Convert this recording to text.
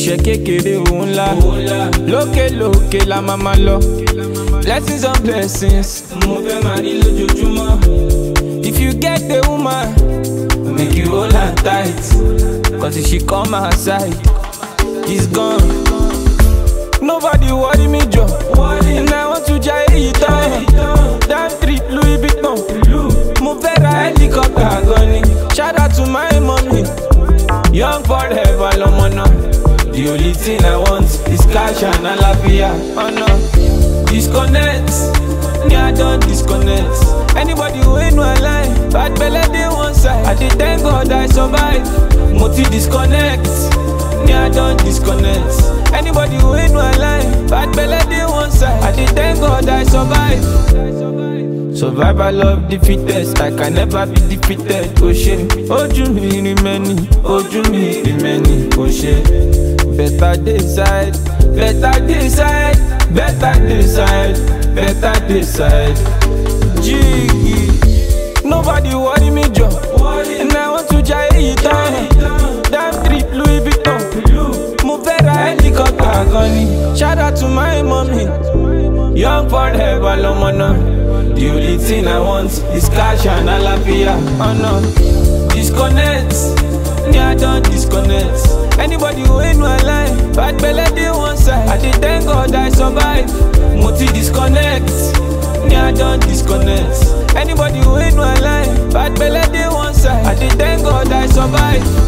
Iṣẹ́ kékeré òun ńlá, lókè lókè la máa máa lọ. Blessings on blessings, mo fẹ́ máa rí lójoojúmọ́. If you get the woman, make you hold her tight. Cause if she come outside, it's gone. Nobody worry me, Joe. And I want to try it down. Damn trip, Louis Vuitton. Move a helicopter, gunny. Shout out to my mommy. Young forever, Lomona. The only thing I want is cash and alafia. Oh no. Disconnect. Yeah, I don't disconnect. Anybody who ain't no line, bad belly they one side. I did thank God I survive. Multi disconnect. Yeah, I don't disconnect. Anybody who ain't no line, bad belly they one side. I did thank God I survive. Survival of the fittest, I can never be defeated. Oh shit, ojú mi remaining, ojú mi remaining. Oh shit, better decide, better decide, better decide, better decide. Jiggy, nobody worry me, Joe. And I want to try it down. Damn trip, Louis Vuitton. Move a helicopter, gunny. Shout out to my mommy. Young forever, Lomona. The only thing I want is cash and alafia. Oh no. Disconnect. Yeah, I don't disconnect. Anybody who ain't no line, bad belly they one side. I did thank God I survive. Multi disconnect. Yeah, I don't disconnect. Anybody who ain't no line, bad belly they one side. I did thank God I survive.